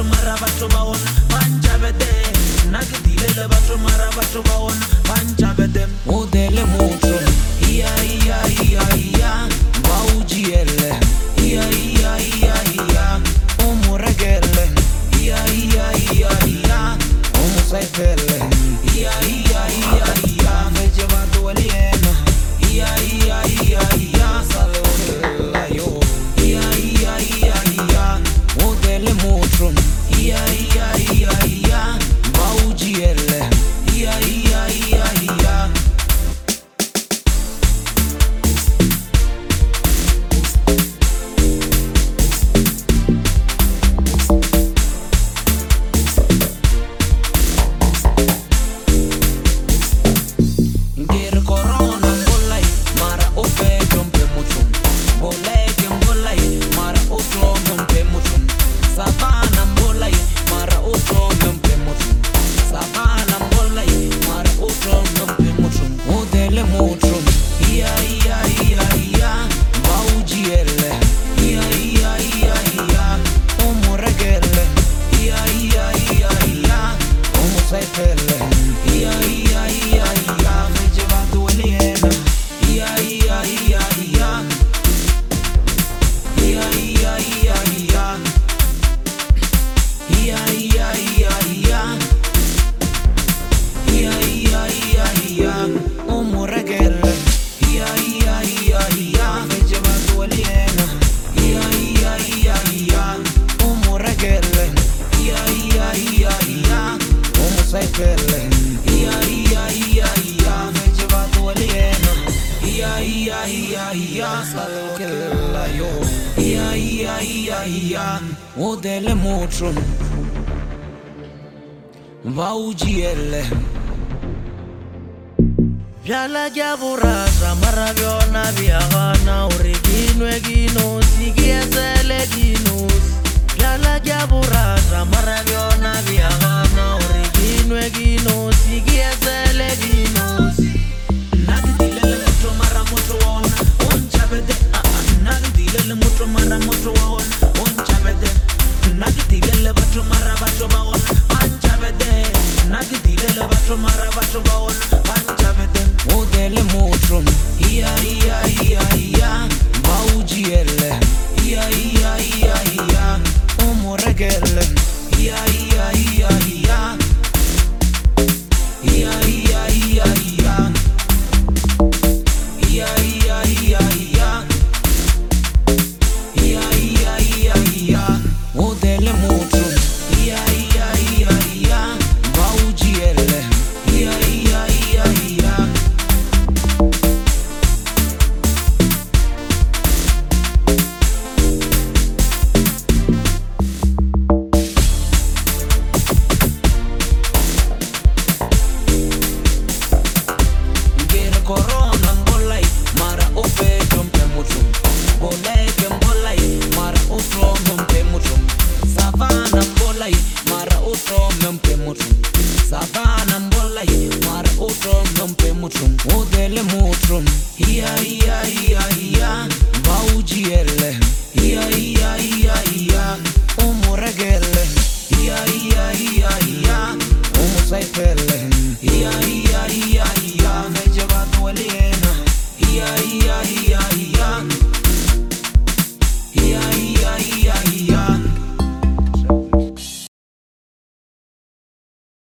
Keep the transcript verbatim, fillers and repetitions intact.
batho mara batho ba ona banjabede nna ke dilele batho mara batho ba ona banjabede o dele motho iya iya iya iya ba o jiele iya iya iya iya o mo regele iya iya iya iya o mo saifele iya iya iya iya veje ba doliena iya iya iya iya sale la yo iya iya iya iya o dele motho iya iya iya iya ba o jiele iya iya iya iya o dele motro va ujiele Jala jaburasa marabiona viagana uriginwe ginos igiesele ginos Jala jaburasa marabiona viagana uriginwe ginos igiesele ginos Nagdilele motro mara motro ona onjabede nagdilele motro mara motro ona onjabede nagdilele batho mara batho ba ona anjabede nagdilele batho mara batho ba ona anjabede o dele motro iya iya iya iya ba ujiele iya iya iya iya o mo regele iya iya iya iya iya iya iya iya iya iya iya iya iya iya iya iya o dele motro iya iya iya iya ba ujiele iya iya iya iya corona mbolai mara ofe jompe mutum bolai ke mbolai mara otro jompe mutum savana mbolai mara otro jompe mutum savana mbolai mara otro jompe mutum odele mutum iya iya iya iya baujiele iya iya iya